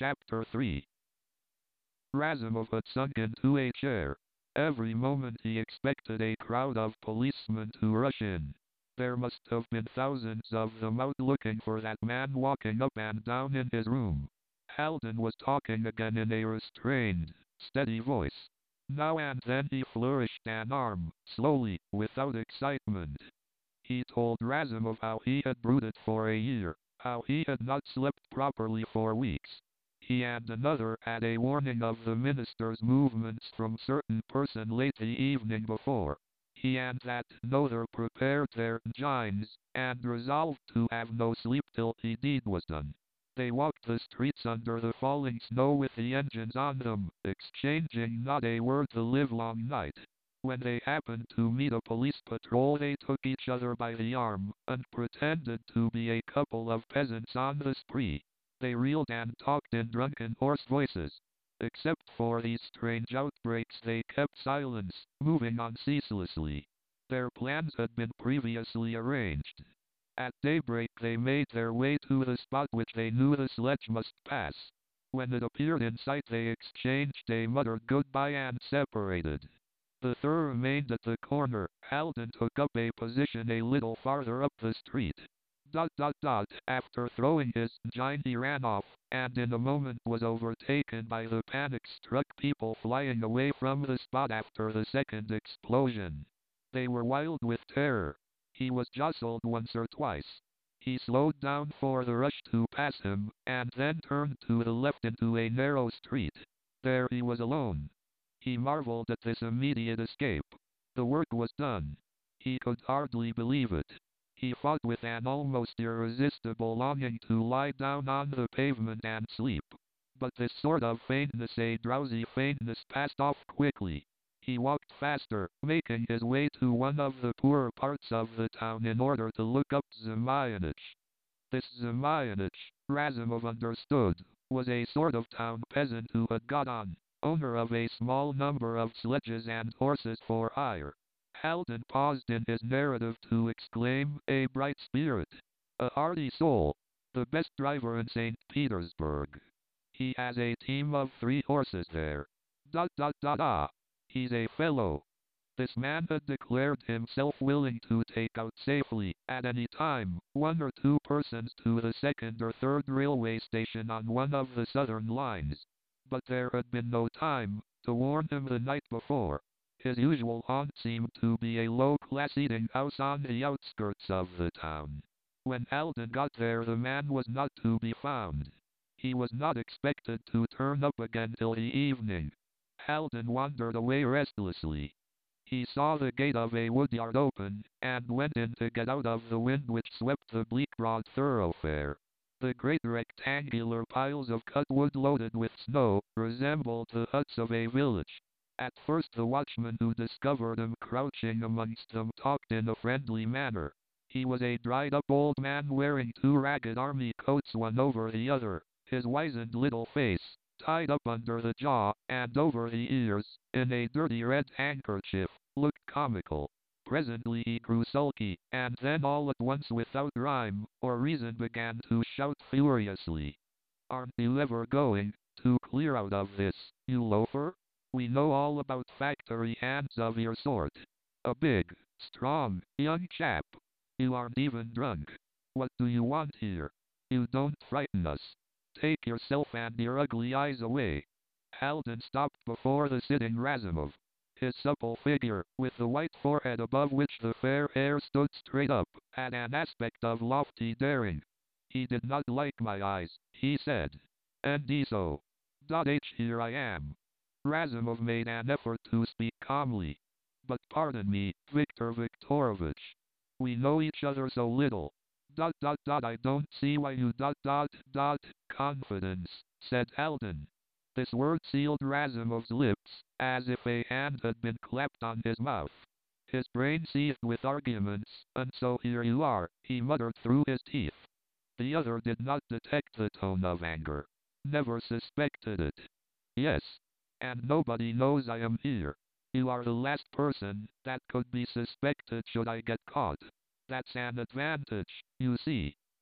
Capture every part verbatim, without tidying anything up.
Chapter three. Razumov had sunk into a chair. Every moment he expected a crowd of policemen to rush in. There must have been thousands of them out looking for that man walking up and down in his room. Halden was talking again in a restrained, steady voice. Now and then he flourished an arm, slowly, without excitement. He told Razumov how he had brooded for a year, how he had not slept properly for weeks. He and another had a warning of the minister's movements from certain person late the evening before. He and that another prepared their engines, and resolved to have no sleep till the deed was done. They walked the streets under the falling snow with the engines on them, exchanging not a word the livelong night. When they happened to meet a police patrol they took each other by the arm, and pretended to be a couple of peasants on the spree. They reeled and talked in drunken hoarse voices. Except for these strange outbreaks they kept silence, moving on ceaselessly. Their plans had been previously arranged. At daybreak they made their way to the spot which they knew the sledge must pass. When it appeared in sight they exchanged a muttered goodbye and separated. The third remained at the corner. Halden took up a position a little farther up the street. Dot dot dot. After throwing his engine he ran off, and in a moment was overtaken by the panic-struck people flying away from the spot after the second explosion. They were wild with terror. He was jostled once or twice. He slowed down for the rush to pass him, and then turned to the left into a narrow street. There he was alone. He marveled at this immediate escape. The work was done. He could hardly believe it. He fought with an almost irresistible longing to lie down on the pavement and sleep. But this sort of faintness, a drowsy faintness, passed off quickly. He walked faster, making his way to one of the poorer parts of the town in order to look up Zamayanich. This Zamayanich, Razumov understood, was a sort of town peasant who had got on, owner of a small number of sledges and horses for hire. Halden paused in his narrative to exclaim, a bright spirit, a hearty soul, the best driver in Saint Petersburg. He has a team of three horses there. Dot dot dot ah. He's a fellow. This man had declared himself willing to take out safely, at any time, one or two persons to the second or third railway station on one of the southern lines. But there had been no time to warn him the night before. His usual haunt seemed to be a low-class eating house on the outskirts of the town. When Halden got there the man was not to be found. He was not expected to turn up again till the evening. Halden wandered away restlessly. He saw the gate of a woodyard open, and went in to get out of the wind which swept the bleak broad thoroughfare. The great rectangular piles of cut wood loaded with snow resembled the huts of a village. At first the watchman who discovered him crouching amongst them talked in a friendly manner. He was a dried-up old man wearing two ragged army coats one over the other, his wizened little face, tied up under the jaw, and over the ears, in a dirty red handkerchief, looked comical. Presently he grew sulky, and then all at once without rhyme or reason began to shout furiously. Aren't you ever going to clear out of this, you loafer? We know all about factory hands of your sort. A big, strong, young chap. You aren't even drunk. What do you want here? You don't frighten us. Take yourself and your ugly eyes away. Halden stopped before the sitting Razumov. His supple figure, with the white forehead above which the fair hair stood straight up, had an aspect of lofty daring. He did not like my eyes, he said. And so. H here I am. Razumov made an effort to speak calmly. But pardon me, Viktor Viktorovich. We know each other so little. Dot dot dot I don't see why you dot dot dot confidence, said Halden. This word sealed Razumov's lips, as if a hand had been clapped on his mouth. His brain seethed with arguments, and so here you are, he muttered through his teeth. The other did not detect the tone of anger. Never suspected it. Yes. And nobody knows I am here. You are the last person that could be suspected should I get caught. That's an advantage, you see.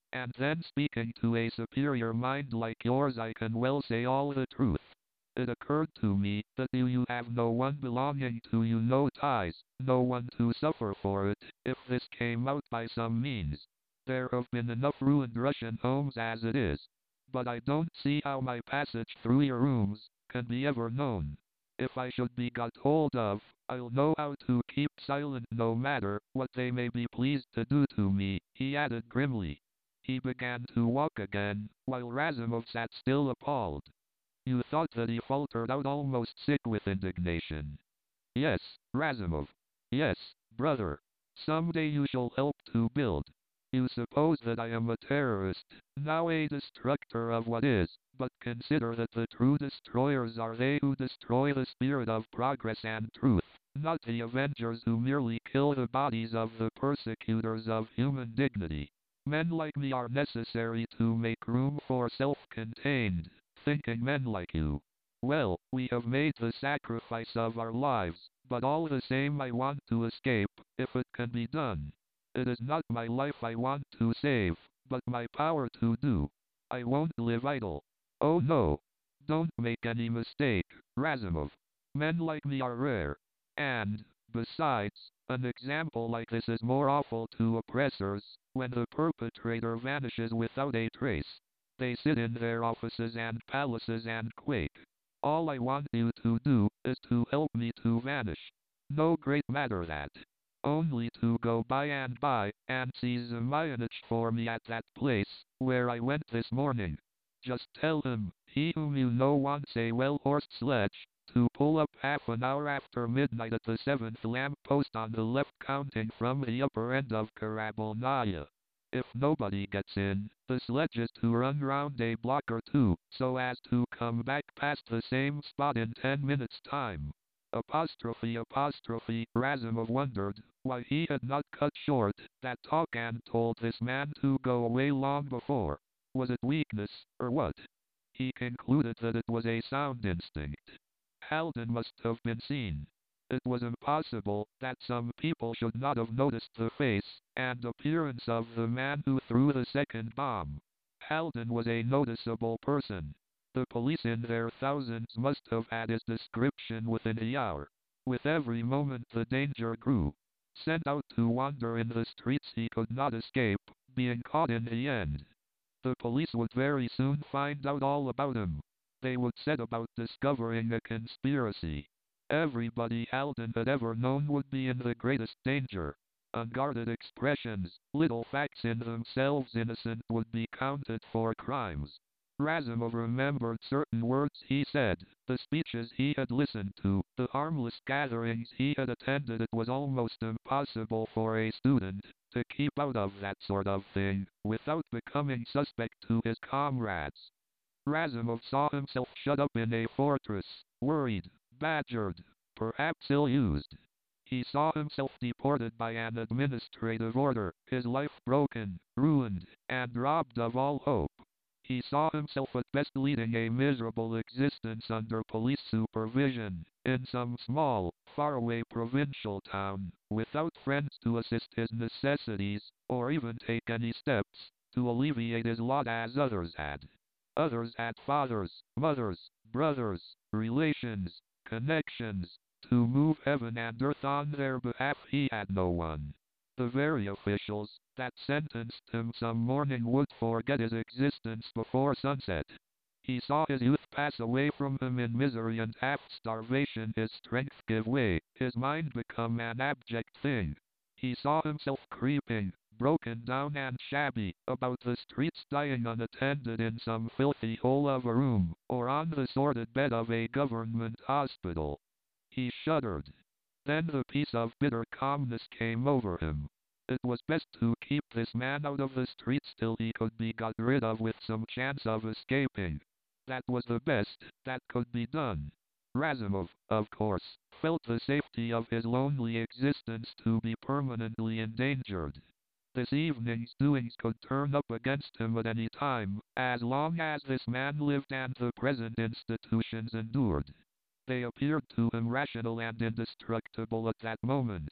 And then speaking to a superior mind like yours, I can well say all the truth. It occurred to me that you, you have no one belonging to you, no ties, no one to suffer for it, if this came out by some means. There have been enough ruined Russian homes as it is. But I don't see how my passage through your rooms can be ever known. If I should be got hold of, I'll know how to keep silent no matter what they may be pleased to do to me, he added grimly. He began to walk again, while Razumov sat still appalled. You thought that he faltered out, almost sick with indignation. Yes, Razumov. Yes, brother. Someday you shall help to build. You suppose that I am a terrorist, now a destructor of what is, but consider that the true destroyers are they who destroy the spirit of progress and truth, not the avengers who merely kill the bodies of the persecutors of human dignity. Men like me are necessary to make room for self-contained, thinking men like you. Well, we have made the sacrifice of our lives, but all the same I want to escape, if it can be done. It is not my life I want to save, but my power to do. I won't live idle. Oh no. Don't make any mistake, Razumov. Men like me are rare. And, besides, an example like this is more awful to oppressors, when the perpetrator vanishes without a trace. They sit in their offices and palaces and quake. All I want you to do is to help me to vanish. No great matter that. Only to go by and by and see Zamayanich for me at that place where I went this morning. Just tell him, he whom you know wants a well-horsed sledge, to pull up half an hour after midnight at the seventh lamp post on the left, counting from the upper end of Karabolnaya. If nobody gets in, the sledge is to run round a block or two, so as to come back past the same spot in ten minutes' time. Apostrophe apostrophe, Razumov wondered why he had not cut short that talk and told this man to go away long before. Was it weakness, or what? He concluded that it was a sound instinct. Haldon must have been seen. It was impossible that some people should not have noticed the face and appearance of the man who threw the second bomb. Haldon was a noticeable person. The police in their thousands must have had his description within a hour. With every moment the danger grew. Sent out to wander in the streets, he could not escape being caught in the end. The police would very soon find out all about him. They would set about discovering a conspiracy. Everybody Haldon had ever known would be in the greatest danger. Unguarded expressions, little facts in themselves innocent, would be counted for crimes. Razumov remembered certain words he said, the speeches he had listened to, the harmless gatherings he had attended. It was almost impossible for a student to keep out of that sort of thing, without becoming suspect to his comrades. Razumov saw himself shut up in a fortress, worried, badgered, perhaps ill-used. He saw himself deported by an administrative order, his life broken, ruined, and robbed of all hope. He saw himself at best leading a miserable existence under police supervision, in some small, faraway provincial town, without friends to assist his necessities, or even take any steps to alleviate his lot as others had. Others had fathers, mothers, brothers, relations, connections, to move heaven and earth on their behalf. He had no one. The very officials that sentenced him some morning would forget his existence before sunset. He saw his youth pass away from him in misery and half-starvation, his strength give way, his mind become an abject thing. He saw himself creeping, broken down and shabby, about the streets, dying unattended in some filthy hole of a room, or on the sordid bed of a government hospital. He shuddered. Then the peace of bitter calmness came over him. It was best to keep this man out of the streets till he could be got rid of with some chance of escaping. That was the best that could be done. Razumov, of course, felt the safety of his lonely existence to be permanently endangered. This evening's doings could turn up against him at any time, as long as this man lived and the present institutions endured. They appeared to him rational and indestructible at that moment.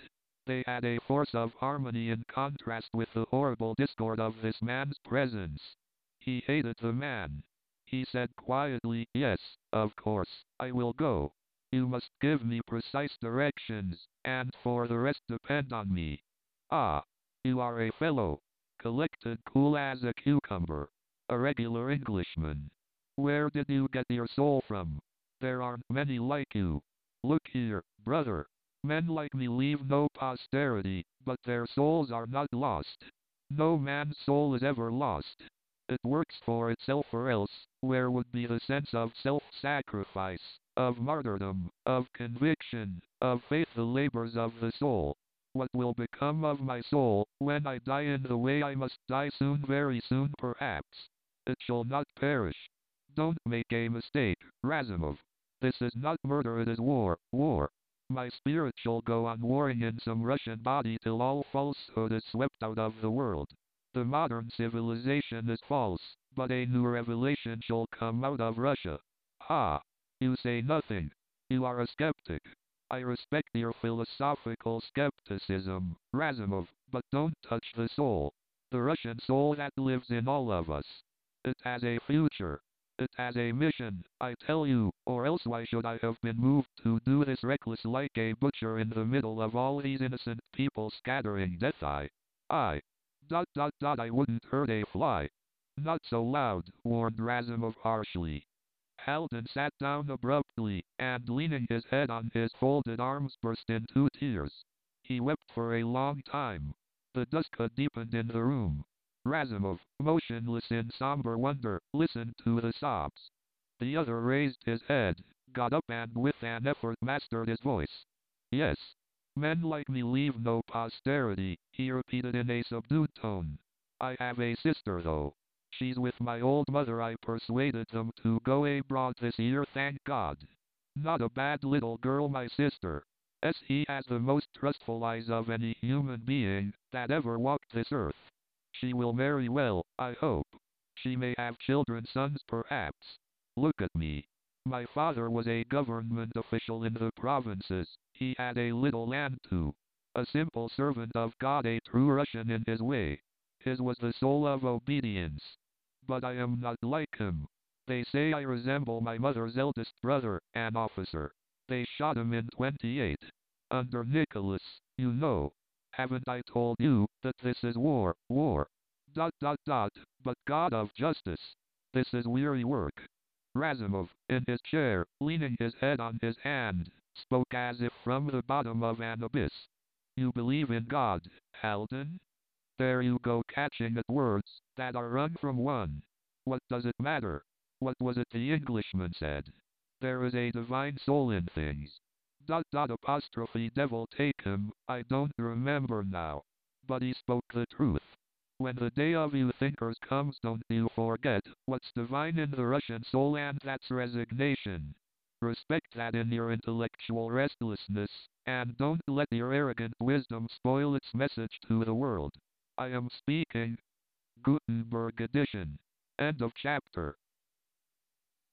They had a force of harmony in contrast with the horrible discord of this man's presence. He hated the man. He said quietly, "Yes, of course, I will go. You must give me precise directions, and for the rest depend on me." "Ah, you are a fellow. Collected, cool as a cucumber. A regular Englishman. Where did you get your soul from? There aren't many like you. Look here, brother. Men like me leave no posterity, but their souls are not lost. No man's soul is ever lost. It works for itself, or else, where would be the sense of self-sacrifice, of martyrdom, of conviction, of faith, the labors of the soul? What will become of my soul, when I die in the way I must die soon, very soon perhaps? It shall not perish. Don't make a mistake, Razumov. This is not murder, it is war, war. My spirit shall go on warring in some Russian body till all falsehood is swept out of the world. The modern civilization is false, but a new revelation shall come out of Russia. Ah! You say nothing. You are a skeptic. I respect your philosophical skepticism, Razumov, but don't touch the soul. The Russian soul that lives in all of us. It has a future. It has a mission, I tell you, or else why should I have been moved to do this reckless like a butcher in the middle of all these innocent people scattering death? I, I, dot dot dot, I wouldn't hurt a fly. Not so loud, warned Razumov harshly. Haldon sat down abruptly, and leaning his head on his folded arms burst into tears. He wept for a long time. The dusk had deepened in the room. Razumov, motionless in somber wonder, listened to the sobs. The other raised his head, got up, and with an effort mastered his voice. "Yes. Men like me leave no posterity," he repeated in a subdued tone. "I have a sister, though. She's with my old mother. I persuaded them to go abroad this year, thank God. Not a bad little girl, my sister. S. He has the most trustful eyes of any human being that ever walked this earth. She will marry well, I hope. She may have children, sons perhaps. Look at me. My father was a government official in the provinces. He had a little land too. A simple servant of God, a true Russian in his way. His was the soul of obedience. But I am not like him. They say I resemble my mother's eldest brother, an officer. They shot him in twenty-eight. Under Nicholas, you know. Haven't I told you that this is war, war? Dot dot dot, but God of justice. This is weary work." Razumov, in his chair, leaning his head on his hand, spoke as if from the bottom of an abyss. "You believe in God, Haldon? There you go, catching at words that are wrung from one. What does it matter? What was it the Englishman said? There is a divine soul in things. Dot dot apostrophe devil take him, I don't remember now. But he spoke the truth. When the day of you thinkers comes, don't you forget what's divine in the Russian soul, and that's resignation. Respect that in your intellectual restlessness, and don't let your arrogant wisdom spoil its message to the world. I am speaking. Gutenberg edition. End of chapter.